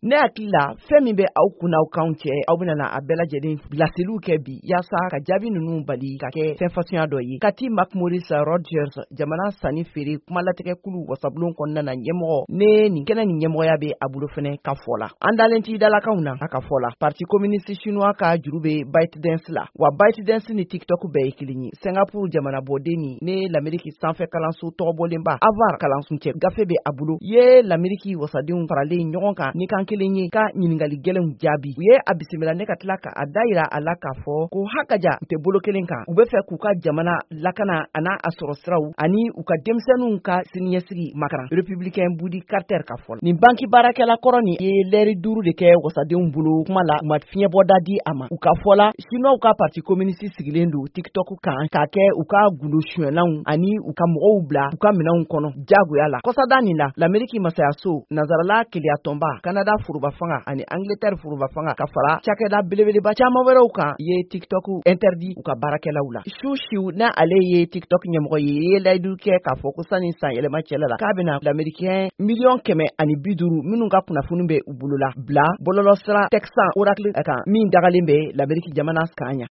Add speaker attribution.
Speaker 1: ne hakili la fɛn min bɛ aw kunna aw kan cɛ aw bɛna a bɛɛ lajɛlen bilasiliw kɛ bi yaasa ka jaabi ninnu bali ka kɛ fɛn fasunya dɔ ye Kati Maurice Rogers jamana sanni feere kumalatigɛkulu wasabulon kɔnɔna na ɲɛmɔgɔ ne nin kɛnɛ nin ɲɛmɔgɔya bɛ a bolo fɛnɛ ka fɔ la an dalen t'i dalakanw na a ka fɔ la parti communiste chinois ka juru bɛ ByteDance la wa ByteDance ni TikTok bɛɛ ye kelen ye Singapour jamana bɔden ni ne l'Amérique sanfɛ kalanso tɔgɔbɔlenba Harvard kalansuncɛ gafe bɛ a bolo ye l'Amérique wasadenw faralen ɲɔgɔn kan ni kan kelen ye ka ɲiningali gɛlɛnw jaabi u ye a bisimila ne ka tila ka a dayira a la k'a fɔ ko hakaja u tɛ bolo kelen kan u bɛ fɛ k'u ka jamana lakana a n'a a sɔrɔ siraw ani u ka denmisɛnninw ka siniɲɛsigi makaran républicain Budi Carter ka fɔ nin banki baarakɛla kɔrɔ ni ye lɛri 5 de kɛ wasadenw bolo kuma la u ma fiɲɛbɔda di a ma u ka fɔ la chinois ka parti communiste sigilen don TikTok kan k'a kɛ u ka gulo suɲɛlanw ani u ka mɔgɔw bila u ka minɛnw kɔnɔ jagoya la kɔsada nin la l'Amérique masayaso nazarala keleya tɔnba Canada foroba fanga ani Angleterre foroba fanga ka fara cakɛda belebeleba caman wɛrɛw kan ye TikTok interdit u ka baarakɛlaw la Shu Shiu na ale ye TikTok ɲɛmɔgɔ ye layidu kɛ k'a fɔ ko sani san yɛlɛma cɛla la k'a bɛna l'Américain 150 minnu ka kunnafoni bɛ u bolo la bila bɔlɔlɔsira Texan Oracle kan min dagalen bɛ l'Amérique jamana kan ɲa